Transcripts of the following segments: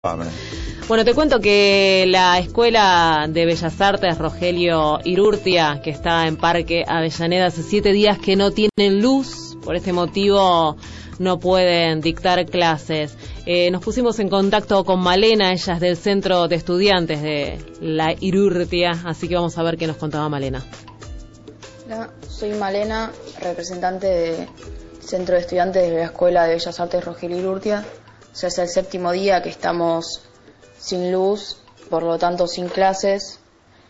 Bueno, te cuento que la Escuela de Bellas Artes Rogelio Irurtia, que está en Parque Avellaneda, hace 7 días que no tienen luz. Por este motivo no pueden dictar clases. Nos pusimos en contacto con Malena, ella es del Centro de Estudiantes de la Irurtia, así que vamos a ver qué nos contaba Malena. Hola, soy Malena, representante del Centro de Estudiantes de la Escuela de Bellas Artes Rogelio Irurtia. O sea, es el 7º día que estamos sin luz, por lo tanto sin clases.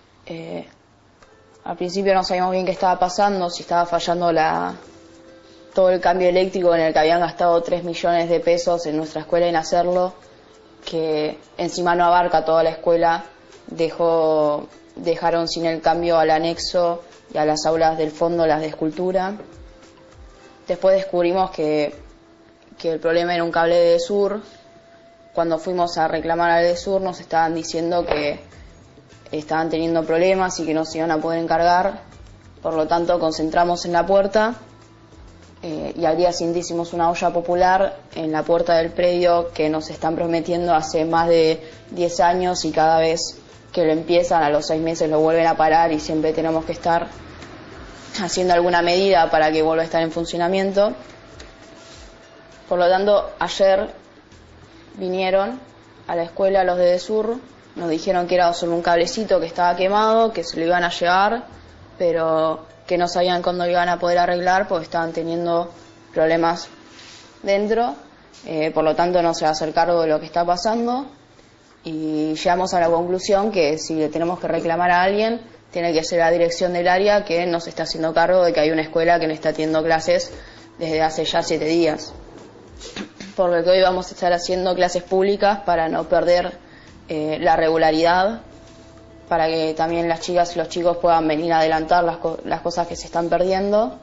Al principio no sabíamos bien qué estaba pasando, si estaba fallando todo el cambio eléctrico en el que habían gastado 3 millones de pesos en nuestra escuela en hacerlo, que encima no abarca toda la escuela. Dejaron sin el cambio al anexo y a las aulas del fondo, las de escultura. Después descubrimos que el problema era un cable de DESUR. Cuando fuimos a reclamar al DESUR nos estaban diciendo que estaban teniendo problemas y que no se iban a poder encargar. Por lo tanto, concentramos en la puerta y al día siguiente hicimos una olla popular en la puerta del predio que nos están prometiendo hace más de 10 años y cada vez que lo empiezan, a los 6 meses lo vuelven a parar y siempre tenemos que estar haciendo alguna medida para que vuelva a estar en funcionamiento. Por lo tanto, ayer vinieron a la escuela los de DESUR, nos dijeron que era solo un cablecito que estaba quemado, que se lo iban a llevar, pero que no sabían cuándo lo iban a poder arreglar porque estaban teniendo problemas dentro. Por lo tanto, no se va a hacer cargo de lo que está pasando y llegamos a la conclusión que si le tenemos que reclamar a alguien, tiene que ser la dirección del área, que no se está haciendo cargo de que hay una escuela que no está teniendo clases desde hace ya 7 días. Por lo que hoy vamos a estar haciendo clases públicas para no perder la regularidad, para que también las chicas y los chicos puedan venir a adelantar las cosas que se están perdiendo.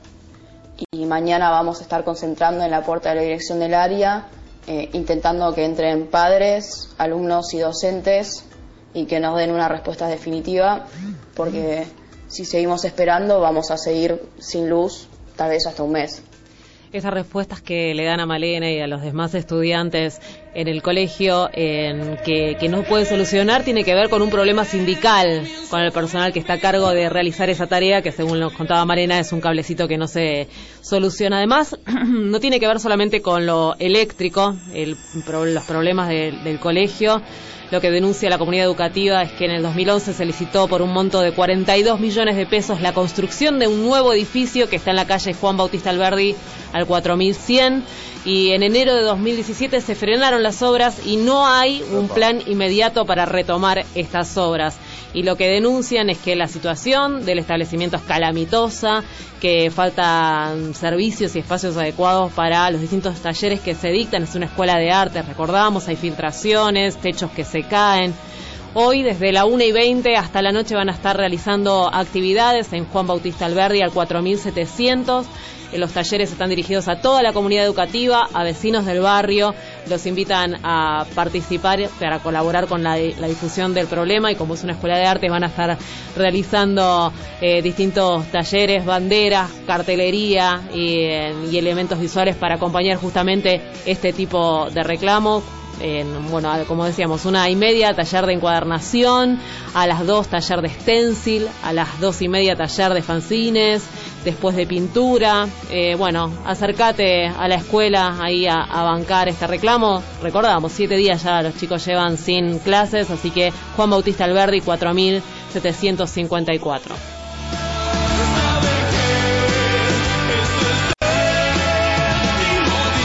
Y mañana vamos a estar concentrando en la puerta de la dirección del área, intentando que entren padres, alumnos y docentes y que nos den una respuesta definitiva, porque si seguimos esperando vamos a seguir sin luz, tal vez hasta un mes. Esas respuestas que le dan a Malena y a los demás estudiantes en el colegio que no puede solucionar tiene que ver con un problema sindical, con el personal que está a cargo de realizar esa tarea, que según nos contaba Malena es un cablecito que no se soluciona. Además, no tiene que ver solamente con lo eléctrico, los problemas del colegio. Lo que denuncia la comunidad educativa es que en el 2011 se licitó por un monto de 42 millones de pesos la construcción de un nuevo edificio que está en la calle Juan Bautista Alberdi al 4100, y en enero de 2017 se frenaron las obras y no hay un plan inmediato para retomar estas obras. Y lo que denuncian es que la situación del establecimiento es calamitosa, que faltan servicios y espacios adecuados para los distintos talleres que se dictan. Es una escuela de arte, recordamos, hay filtraciones, techos que se caen. Hoy, desde la 1:20 hasta la noche, van a estar realizando actividades en Juan Bautista Alberdi al 4700. Los talleres están dirigidos a toda la comunidad educativa, a vecinos del barrio. Los invitan a participar para colaborar con la difusión del problema, y como es una escuela de arte van a estar realizando distintos talleres, banderas, cartelería y elementos visuales para acompañar justamente este tipo de reclamo. Bueno, como decíamos, 1:30 taller de encuadernación, a las 2 taller de stencil, a las 2:30 taller de fanzines, después de pintura. Bueno, acércate a la escuela ahí a bancar este reclamo. Recordamos, 7 días ya los chicos llevan sin clases, así que Juan Bautista Alberdi 4754.